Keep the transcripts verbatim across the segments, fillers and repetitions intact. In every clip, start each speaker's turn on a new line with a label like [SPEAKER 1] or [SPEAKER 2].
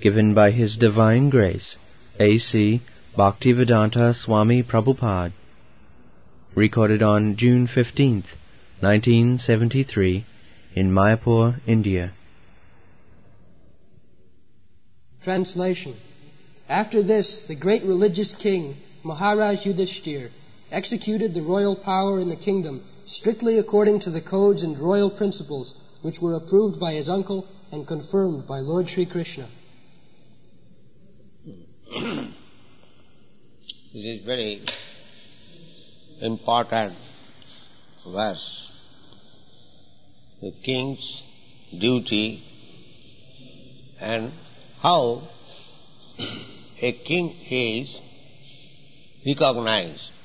[SPEAKER 1] given by His Divine Grace, A C Bhaktivedanta Swami Prabhupada. Recorded on June fifteenth, nineteen seventy-three, in Mayapur, India.
[SPEAKER 2] Translation. After this, the great religious king, Maharaj Yudhishthir, executed the royal power in the kingdom strictly according to the codes and royal principles which were approved by his uncle and confirmed by Lord Sri Krishna.
[SPEAKER 3] This is very important verse. The king's duty and how a king is recognized.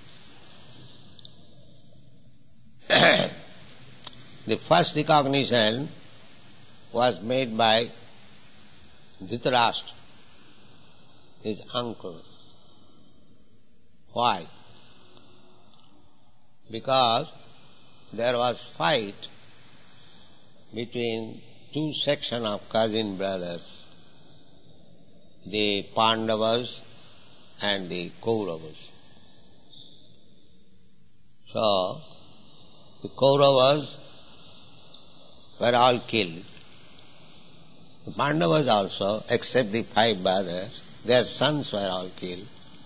[SPEAKER 3] The first recognition was made by Dhritarashtra, his uncle. Why? Because there was fight between two sections of cousin brothers, the Pandavas and the Kauravas. So, the Kauravas were all killed. The Pandavas also, except the five brothers, their sons were all killed.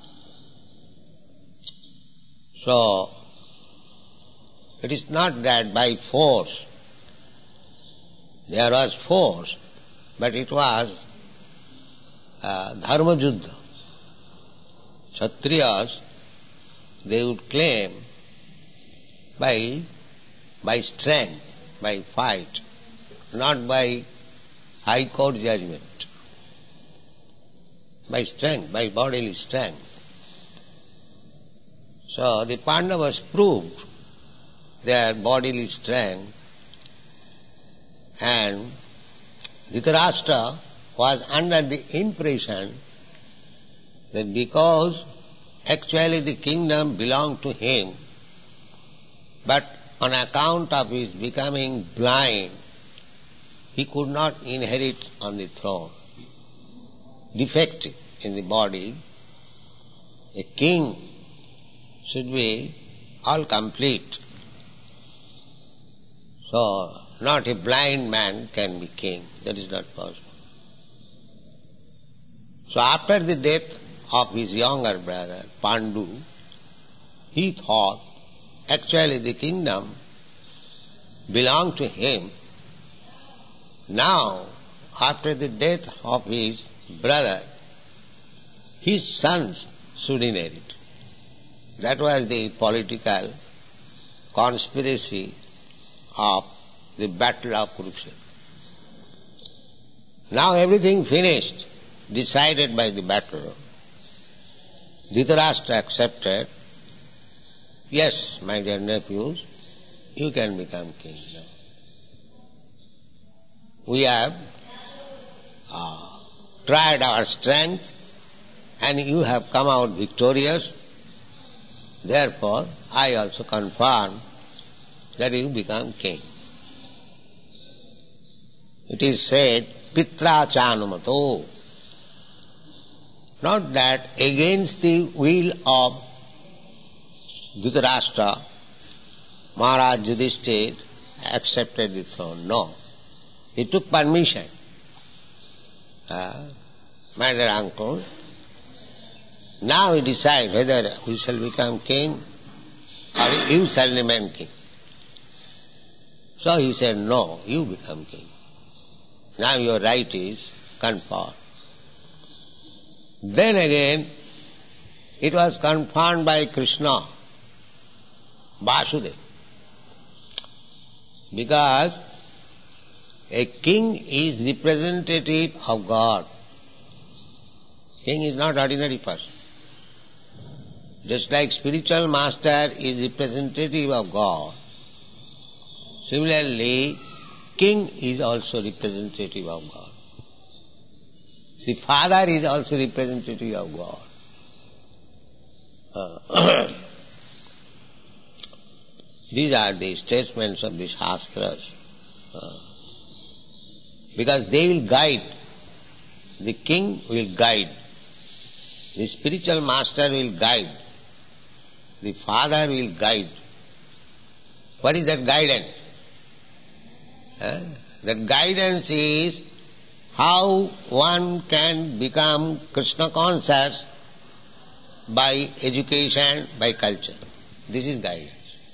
[SPEAKER 3] So, it is not that by force, there was force, but it was uh, dharma juddha. Kshatriyas, they would claim by, by strength, by fight, not by high court judgment, by strength, by bodily strength. So the Pandavas proved their bodily strength, and Dhritarashtra was under the impression that because actually the kingdom belonged to him, but on account of his becoming blind, he could not inherit on the throne. Defective in the body, a king should be all complete. So, not a blind man can be king. That is not possible. So after the death of his younger brother, Pandu, he thought actually the kingdom belonged to him. Now, after the death of his brother, his sons should inherit. That was the political conspiracy of the battle of Kurukshetra. Now everything finished, decided by the battle. Dhritarashtra accepted, yes, my dear nephews, you can become king now. We have uh, tried our strength and you have come out victorious. Therefore, I also confirm that you become king. It is said, Pitra Chanumato. Not that against the will of Dhritarashtra, Maharaj Yudhishthira accepted the throne. No. He took permission. Uh, my dear uncle, now we decide whether we shall become king or you shall remain king. So he said, no, you become king. Now your right is confirmed. Then again, it was confirmed by Krishna, Vasudeva. Because a king is representative of God. King is not ordinary person. Just like spiritual master is representative of God, similarly, king is also representative of God. The father is also representative of God. Uh, these are the statements of the Shastras. Uh, because they will guide the king will guide. The spiritual master will guide. The father will guide. What is that guidance? Uh, that guidance is how one can become Krishna conscious by education, by culture. This is guidance.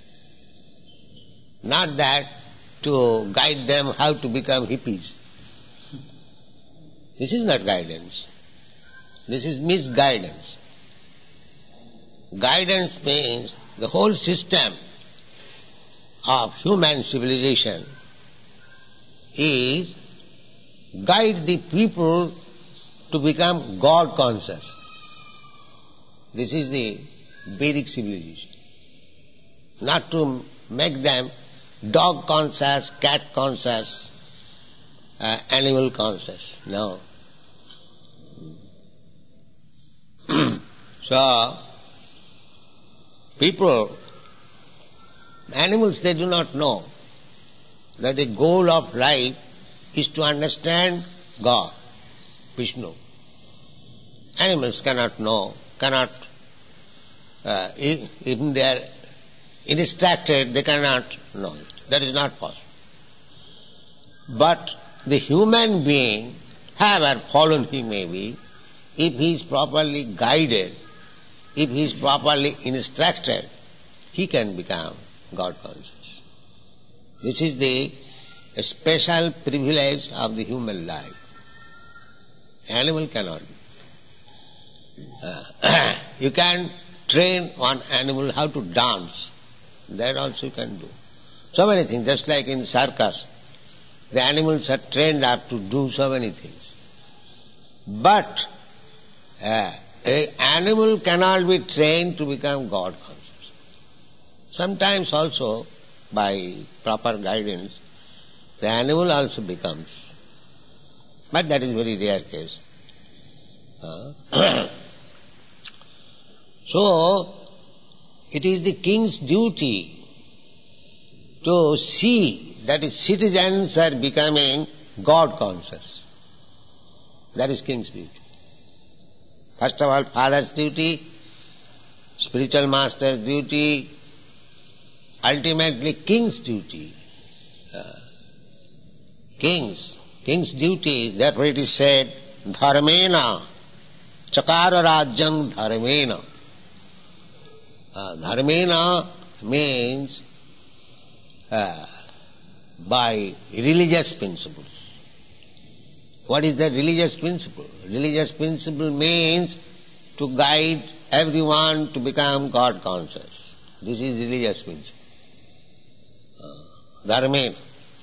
[SPEAKER 3] Not that to guide them how to become hippies. This is not guidance. This is misguidance. Guidance means the whole system of human civilization is guide the people to become God conscious. This is the Vedic civilization. Not to make them dog conscious, cat conscious, uh, animal conscious. No. So, people, animals, they do not know that the goal of life is to understand God, Vishnu. Animals cannot know, cannot, uh, even they are instructed, they cannot know it. That is not possible. But the human being, however fallen he may be, if he is properly guided, if he is properly instructed, he can become God conscious. This is the special privilege of the human life. Animal cannot be. Uh, you can train one animal how to dance. That also you can do. So many things, just like in circus. The animals are trained up to do so many things. But uh, an animal cannot be trained to become God conscious. Sometimes also, by proper guidance, the animal also becomes. But that is very rare case. Uh, so, it is the king's duty to see that his citizens are becoming God conscious. That is king's duty. First of all, father's duty, spiritual master's duty, ultimately king's duty. Uh, king's, king's duty, therefore it is said, dharmena, chakara rajyam dharmena. Uh, dharmena means uh, by religious principles. What is the religious principle? Religious principle means to guide everyone to become God conscious. This is religious principle. Uh, dharmena.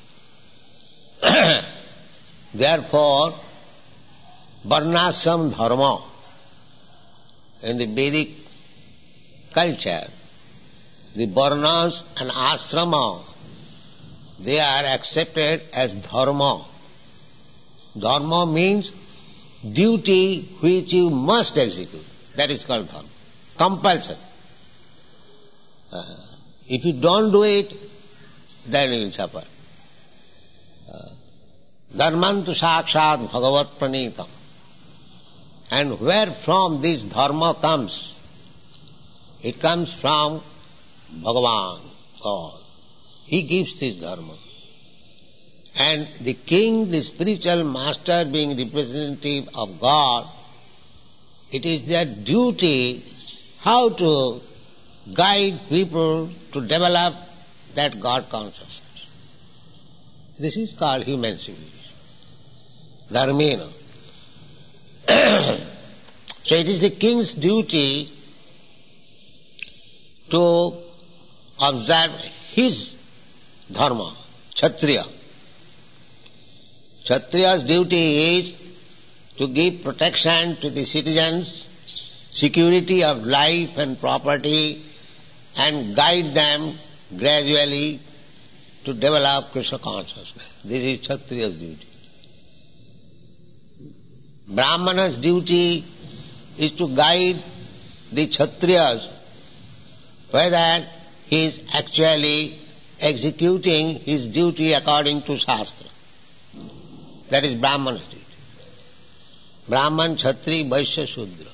[SPEAKER 3] Therefore, varnashram dharma in the Vedic culture, the varnas and ashrama, they are accepted as dharma. Dharma means duty which you must execute. That is called dharma. Compulsion. Uh, if you don't do it, then you will suffer. Uh, Dharmantu sakshat bhagavat pranitam. And where from this dharma comes? It comes from Bhagavan, God. He gives this dharma. And the king, the spiritual master, being representative of God, it is their duty how to guide people to develop that God consciousness. This is called human civilization. Dharmena. So it is the king's duty to observe his dharma, Kshatriya. Kshatriya's duty is to give protection to the citizens, security of life and property, and guide them gradually to develop Krishna consciousness. This is Kshatriya's duty. Brahmana's duty is to guide the Kshatriyas whether he is actually executing his duty according to Shastra. That is Brahmana's duty. Brahman, Kshatriya, Vaishya, Shudra.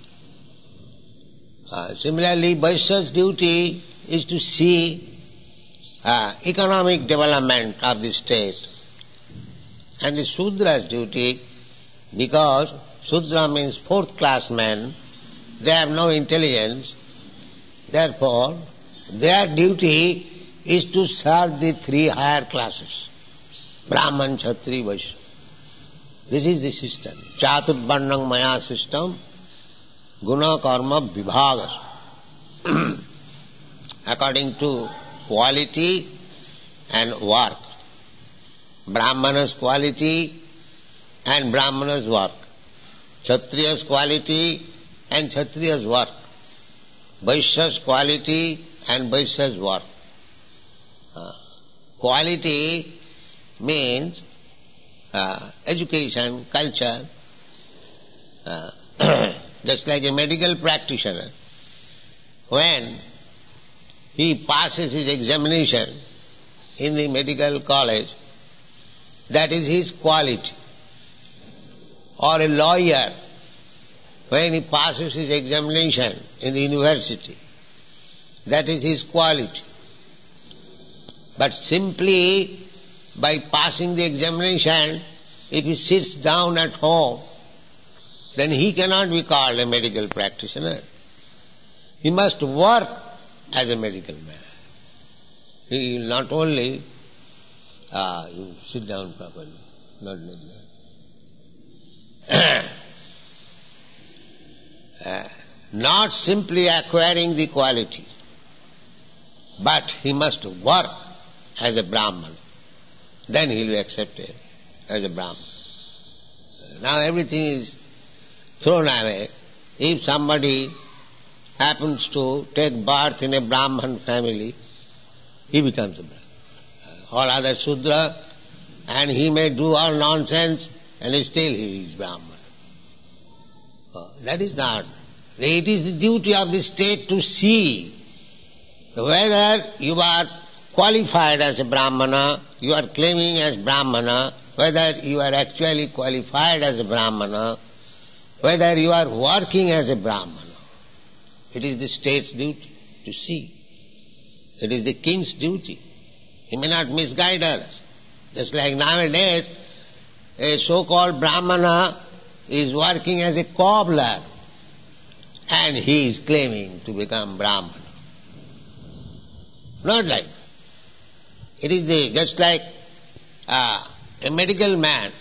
[SPEAKER 3] Uh, similarly, Vaishya's duty is to see uh, economic development of the state. And the Sudra's duty, because Sudra means fourth class men, they have no intelligence, therefore their duty is to serve the three higher classes, Brahman, Kshatriya, Vaishya. This is the system. Chaturvarnam Maya system, Guna Karma Vibhagas. According to quality and work. Brahmana's quality and Brahmana's work. Kshatriya's quality and Kshatriya's work. Vaishya's quality and Vaishya's work. Uh, quality means uh, education, culture. Uh, just like a medical practitioner. When he passes his examination in the medical college, that is his quality. Or a lawyer, when he passes his examination in the university, that is his quality. But simply by passing the examination, if he sits down at home, then he cannot be called a medical practitioner. He must work as a medical man. He will not only ah, you sit down properly, not like that. uh, not simply acquiring the quality, but he must work as a Brahman. Then he will be accepted as a Brahman. Now everything is thrown away. If somebody happens to take birth in a Brahman family, he becomes a Brahman. All other Sudra, and he may do all nonsense, and still he is Brahman. Oh, that is not. It is the duty of the state to see whether you are qualified as a Brahmana, you are claiming as Brahmana, whether you are actually qualified as a Brahmana, whether you are working as a Brahmana. It is the state's duty to see. It is the king's duty. He may not misguide others. Just like nowadays, a so-called Brahmana is working as a cobbler and he is claiming to become Brahmana. Not like that. It is the, just like uh, a medical man.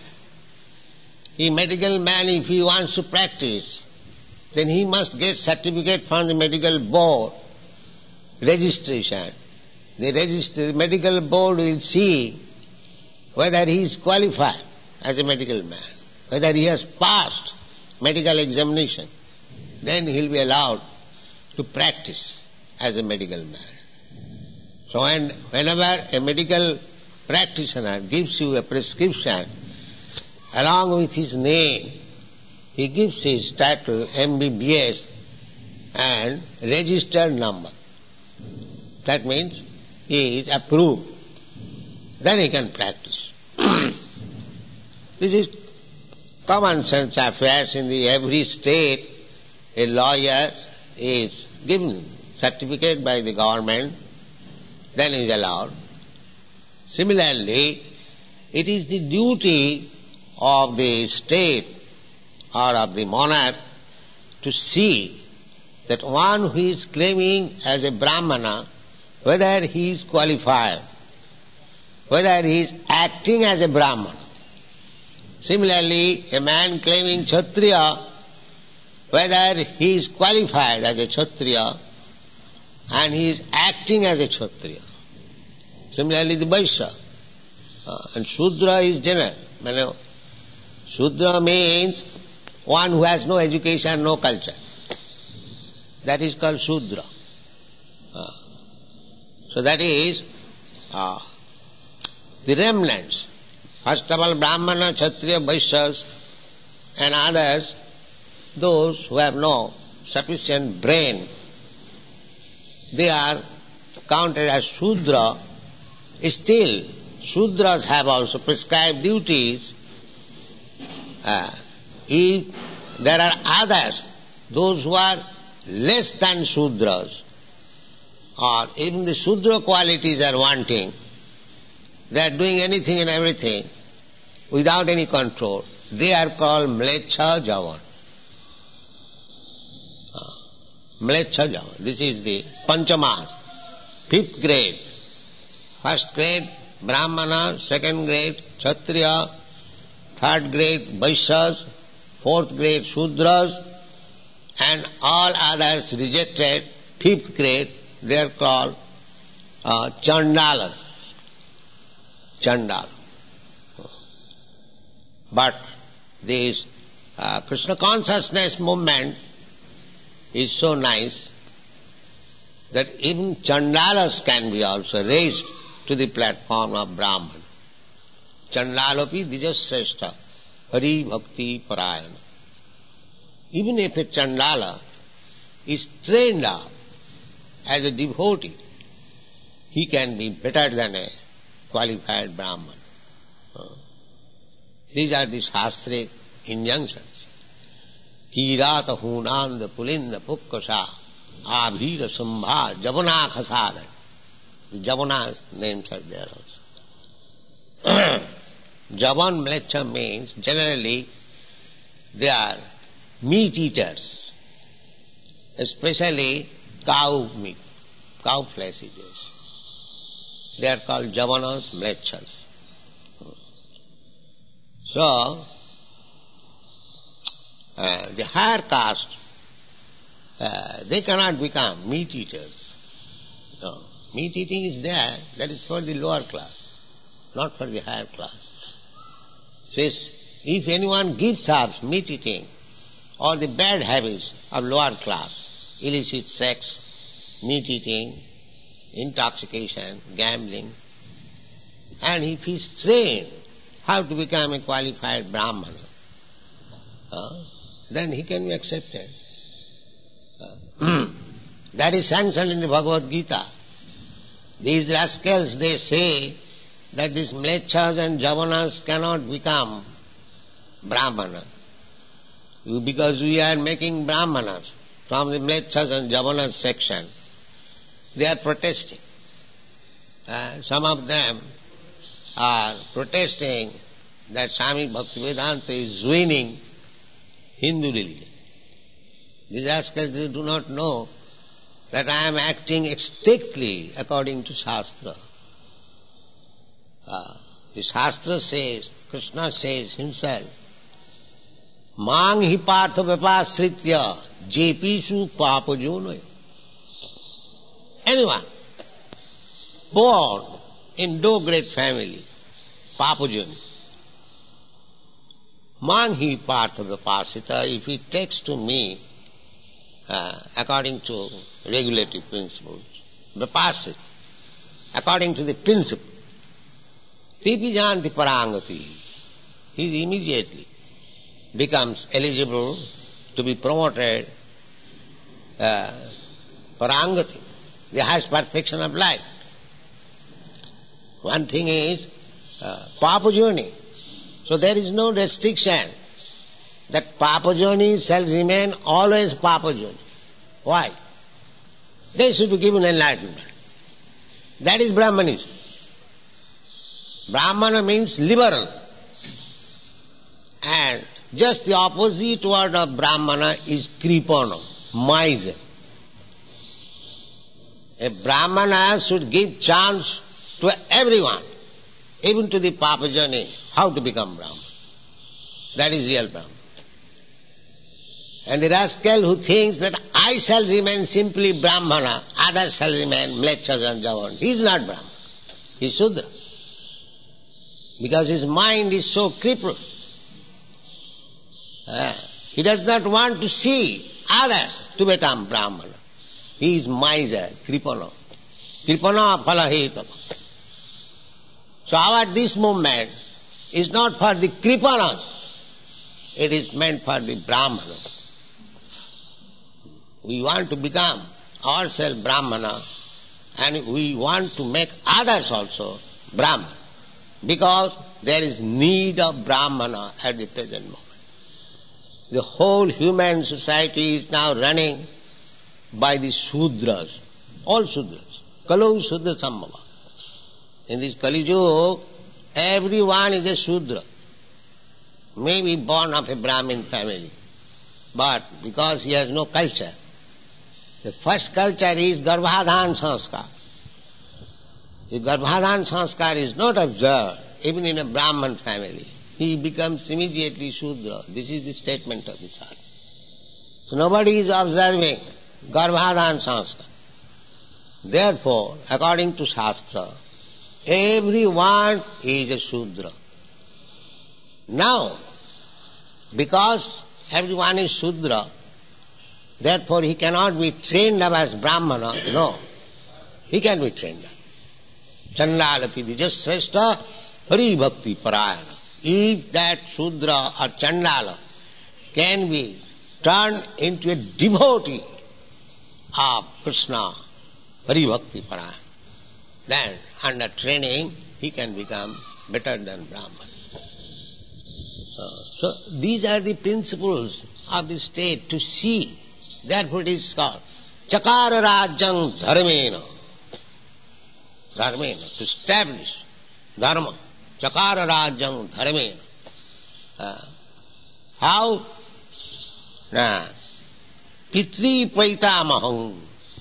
[SPEAKER 3] A medical man, if he wants to practice, then he must get certificate from the medical board, registration. The register, medical board will see whether he is qualified as a medical man, whether he has passed medical examination. Then he will be allowed to practice as a medical man. So when, whenever a medical practitioner gives you a prescription, along with his name, he gives his title M B B S and registered number. That means he is approved. Then he can practice. This is common sense affairs in the every state. A lawyer is given certificate by the government, then he is allowed. Similarly, it is the duty of the state or of the monarch to see that one who is claiming as a Brahmana, whether he is qualified, whether he is acting as a Brahmana. Similarly, a man claiming Kshatriya, whether he is qualified as a Kshatriya and he is acting as a Kshatriya. Similarly, the Vaishya. Uh, and Shudra is general. Shudra means one who has no education, no culture. That is called Shudra. Uh, so that is uh, the remnants. First of all, Brahmana, Kshatriya, Vaishyas and others, those who have no sufficient brain, they are counted as Shudra. Still, Shudras have also prescribed duties. Uh, if there are others, those who are less than Shudras, or even the Shudra qualities are wanting, they are doing anything and everything without any control, they are called Mlecha Javan. Mlecha Javan. This is the Panchamas, fifth grade. First grade, Brahmana, second grade, Kshatriya, third grade, Vaishyas, fourth grade, Shudras, and all others rejected, fifth grade, they are called uh, Chandalas. Chandala. But this uh, Krishna consciousness movement is so nice that even Chandalas can be also raised to the platform of Brahman. Chandalapi Dijasreshta Hari Bhakti Parayana. Even if a Chandala is trained up as a devotee, he can be better than a qualified Brahman. These are the Shastric injunctions. Kirata Hunanda Pulinda Pukkasa Abhira Sambha Javana Khasada. The Javana names are there also. Javan Mlecha means generally they are meat eaters, especially cow meat, cow flesh eaters. They are called Javanas Mlechas. So, uh, the higher caste, uh, they cannot become meat eaters. No. Meat eating is there, that is for the lower class, not for the higher class. Says, if anyone gives up meat eating or the bad habits of lower class, illicit sex, meat eating, intoxication, gambling, and if he is trained how to become a qualified Brahmana, uh, then he can be accepted. Uh, that is sanctioned in the Bhagavad Gita. These rascals, they say that these Mlechas and Javanas cannot become Brahmana, because we are making Brahmanas from the Mlechas and Javanas section. They are protesting. Uh, some of them are protesting that Swami Bhaktivedanta is ruining Hindu religion. These rascals, they do not know that I am acting strictly according to Shastra. Uh, the Shastra says, Krishna says himself, Mang hi partha vipasritya jepishu papajonoy. Anyone born in no great family, papajoni, Mang hi partha vipasita, if he takes to me uh, according to regulative principles, vipasit, according to the principle, tipi janti parangati, he immediately becomes eligible to be promoted uh, parangati, the highest perfection of life. One thing is uh, papajoni. So there is no restriction that papajoni shall remain always papajoni. Why? They should be given enlightenment. That is Brahmanism. Brahmana means liberal. And just the opposite word of Brahmana is kripana, miser. A Brahmana should give chance to everyone, even to the papajani, how to become Brahman. That is real Brahman. And the rascal who thinks that I shall remain simply Brahmana, others shall remain Mlechas and Javan, he is not Brahman. He is Shudra. Because his mind is so crippled. Uh, he does not want to see others to become Brahmana. He is miser, kripana. Kripana phalaheta. So our this movement is not for the kripanas, it is meant for the Brahmanas. We want to become ourselves Brahmana, and we want to make others also Brahmana, because there is need of Brahmana at the present moment. The whole human society is now running by the Sudras, all Sudras. Kalau Sudra Sambhava. In this Kali Yuga, everyone is a Sudra. Maybe born of a Brahmin family, but because he has no culture. The first culture is Garbhadhan Sanskar. If Garbhadhan Sanskar is not observed, even in a Brahman family, he becomes immediately Shudra. This is the statement of the Shastra. So nobody is observing Garbhadhan Sanskar. Therefore, according to Shastra, everyone is a Shudra. Now, because everyone is Shudra, therefore he cannot be trained up as Brahmana. No, he can be trained up. Chandalapi Dijasreshta Hari Bhakti Parayana. If that Shudra or Chandala can be turned into a devotee of Krishna, Hari Bhakti Parayana, then under training he can become better than Brahman. Uh, so these are the principles of the state to see. Therefore it is called Chakara Rajyam Dharmena. Dharmena, to establish Dharma. Chakara Rajyam Dharmena. Uh, how? Nah. Pitri Paitamaham.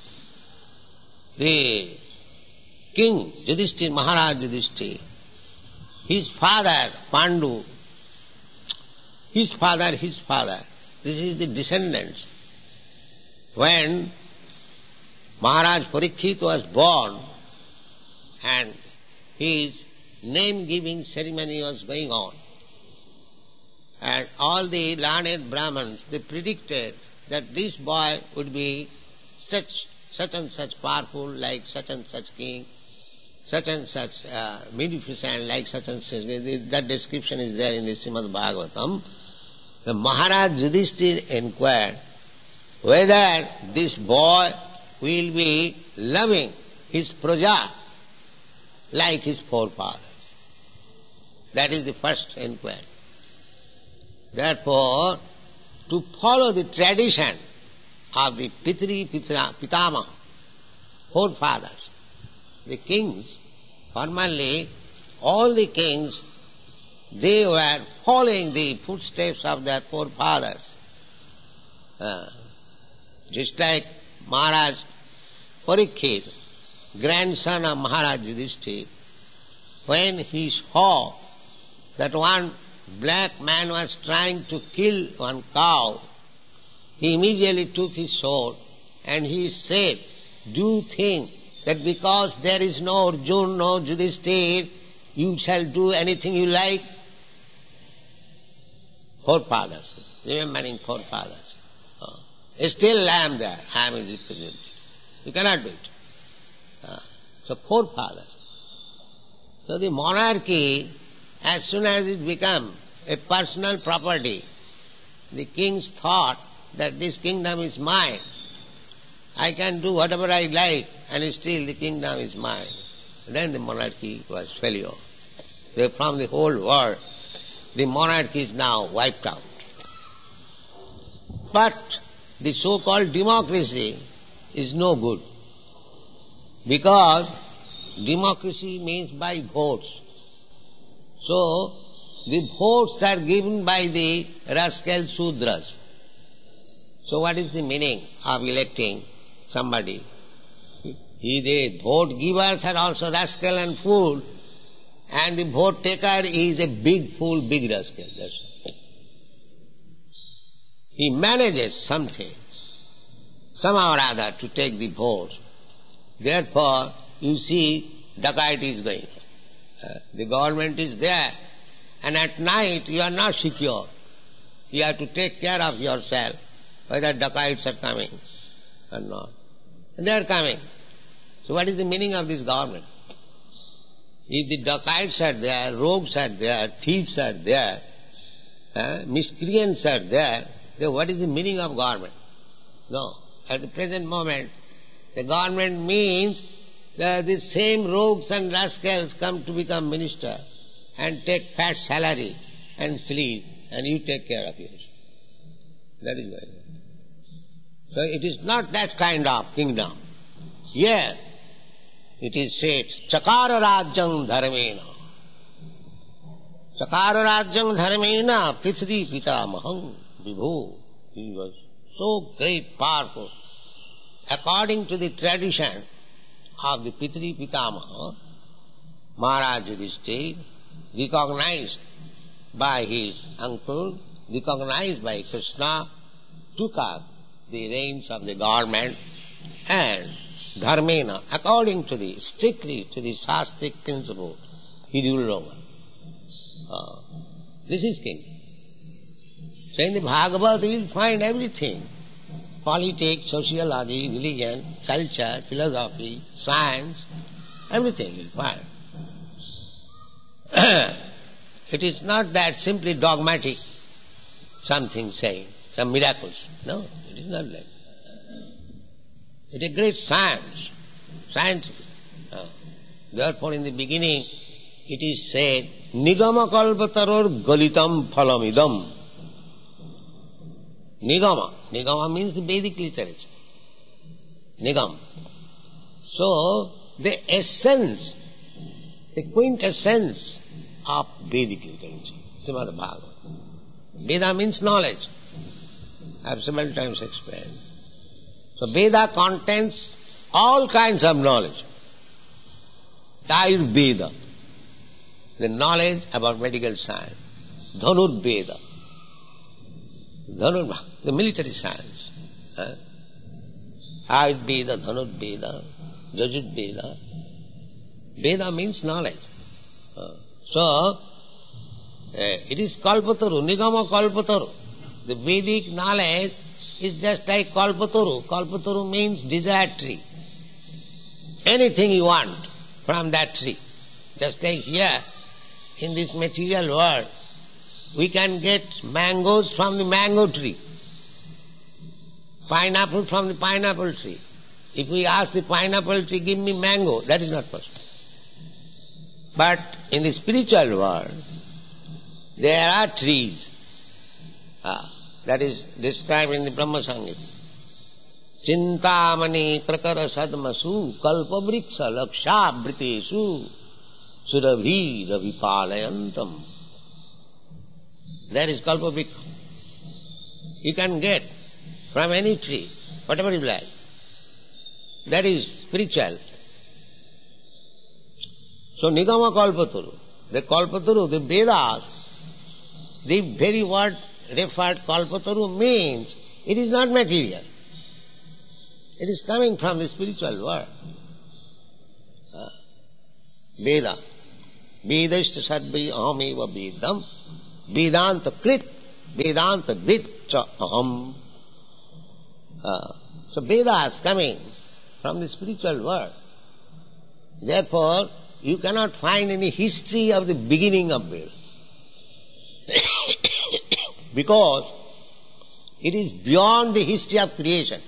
[SPEAKER 3] The king, Yudhishthira, Maharaj Yudhishthira, his father, Pandu, his father, his father, this is the descendants. When Maharaj Parikshit was born and his name-giving ceremony was going on, and all the learned Brahmins, they predicted that this boy would be such, such and such powerful like such and such king, such and such uh, magnificent like such and such. That description is there in the Srimad Bhagavatam. The Maharaj Yudhishthira inquired whether this boy will be loving his praja like his forefathers. That is the first inquiry. Therefore, to follow the tradition of the Pitri Pitama, forefathers, the kings, formerly all the kings, they were following the footsteps of their forefathers. Uh, just like Maharaj Parikshit, grandson of Maharaj Yudhishthira, when he saw that one black man was trying to kill one cow, he immediately took his sword and he said, "Do you think that because there is no Arjuna, no Yudhishthira, you shall do anything you like?" Forefathers, remembering forefathers. Oh. Still I am there, I am his representative. You cannot do it. Uh, so forefathers. So the monarchy, as soon as it became a personal property, the kings thought that this kingdom is mine. I can do whatever I like and still the kingdom is mine. Then the monarchy was failure. They, from the whole world, the monarchy is now wiped out. But the so-called democracy is no good. Because democracy means by votes. So, the votes are given by the rascal Sudras. So what is the meaning of electing somebody? He, the vote givers are also rascal and fool, and the vote taker is a big fool, big rascal. That's all. He manages something, somehow or other, to take the vote. Therefore, you see, dacoity is going on. Uh, the government is there, and at night you are not secure. You have to take care of yourself, whether dacoits are coming or not. And they are coming. So what is the meaning of this government? If the dacoits are there, rogues are there, thieves are there, uh, miscreants are there, then what is the meaning of government? No. At the present moment, the government means that the same rogues and rascals come to become minister and take fat salary and sleep, and you take care of yours. That is why. So it is not that kind of kingdom. Here it is said, Chakara Rajyam Dharmena. Chakara Rajyam Dharmena Pitri Pitamaham Vibhu. He was so great, powerful. According to the tradition of the Pitri Pitamaha, Maharaj Yudhishthira, recognized by his uncle, recognized by Krishna, took up the reins of the government and dharmena, according to the, strictly to the Shastric principle, he ruled over. Uh, this is king. So in the Bhagavad you will find everything. Politics, sociology, religion, culture, philosophy, science, everything you will find. It is not that simply dogmatic, something saying, some miracles. No, it is not like that. It is a great science, scientific. Uh, therefore in the beginning it is said, Nigama kalpataror galitam phalamidam. Nigama. Nigama means the Vedic literature. Nigam. So, the essence, the quintessence of Vedic literature, Srimad Bhagavatam. Veda means knowledge. I have several times explained. So, Veda contains all kinds of knowledge. Ayurveda, the knowledge about medical science. Dhanurveda, Dhanur, the military science. Huh? Ayurveda, Dhanurveda, Yajurveda. Veda means knowledge. Uh, so, uh, it is Kalpataru, Nigama Kalpataru. The Vedic knowledge is just like Kalpataru. Kalpataru means desired tree. Anything you want from that tree. Just like here, in this material world, we can get mangoes from the mango tree, pineapple from the pineapple tree. If we ask the pineapple tree, give me mango, that is not possible. But in the spiritual world, there are trees. Ah, that is described in the Brahma Sangita. Chintamani prakara sadmasu kalpavriksa laksha britesu surabhi ravipalayantam. There is kalpavriksha. You can get from any tree, whatever you like. That is spiritual. So Nigama Kalpataru, the Kalpataru, the Vedas, the very word referred Kalpataru means it is not material. It is coming from the spiritual world. Uh, Veda. Vedashta sadbhi ahameva vedam. Vedanta krit. Vedanta vid cha aham. Uh, so Veda is coming from the spiritual world. Therefore, you cannot find any history of the beginning of Veda. Because it is beyond the history of creation.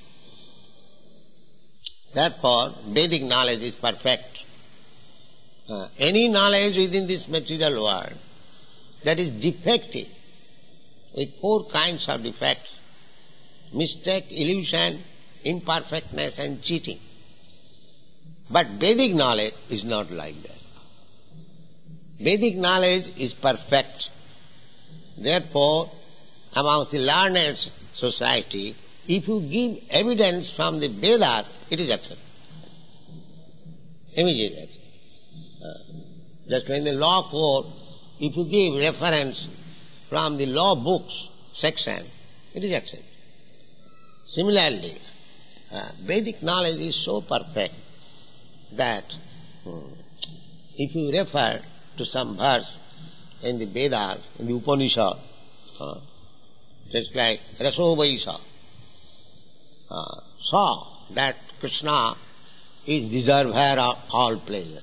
[SPEAKER 3] Therefore, Vedic knowledge is perfect. Uh, any knowledge within this material world that is defective, with four kinds of defects: mistake, illusion, imperfectness and cheating. But Vedic knowledge is not like that. Vedic knowledge is perfect. Therefore, amongst the learned society, if you give evidence from the Vedas, it is accepted. Immediately. Uh, just like in the law court, if you give reference from the law books section, it is accepted. Similarly, uh, Vedic knowledge is so perfect that hmm, if you refer to some verse in the Vedas, in the Upanishad, uh, just like Rasovaisa, uh, saw that Krishna is deserver of all pleasure.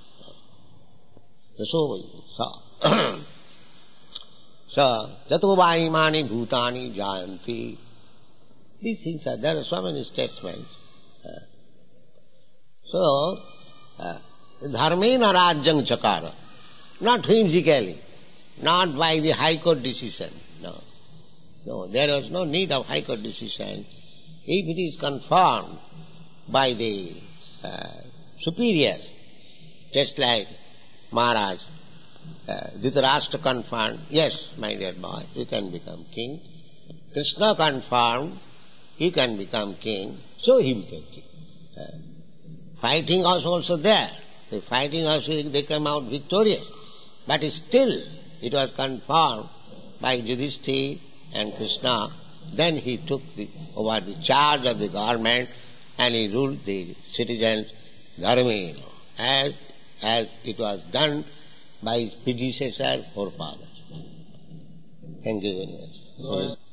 [SPEAKER 3] Rasovaisa. So, jato vaimani bhutani jayanti. These things are, there are so many statements. Uh, so, uh, dharmena rajyam chakara. Not whimsically, not by the high court decision, no. No, there was no need of High Court decision. If it is confirmed by the uh, superiors, just like Maharaj, uh, Dhritarashtra confirmed, yes, my dear boy, you can become king. Krishna confirmed, he can become king, so he became king. Uh, fighting was also there. The fighting also, they came out victorious. But still, it was confirmed by Yudhishthira and Krishna. Then he took the, over the charge of the government and he ruled the citizens dharmi, as, as it was done by his predecessor, forefathers. Thank you very much.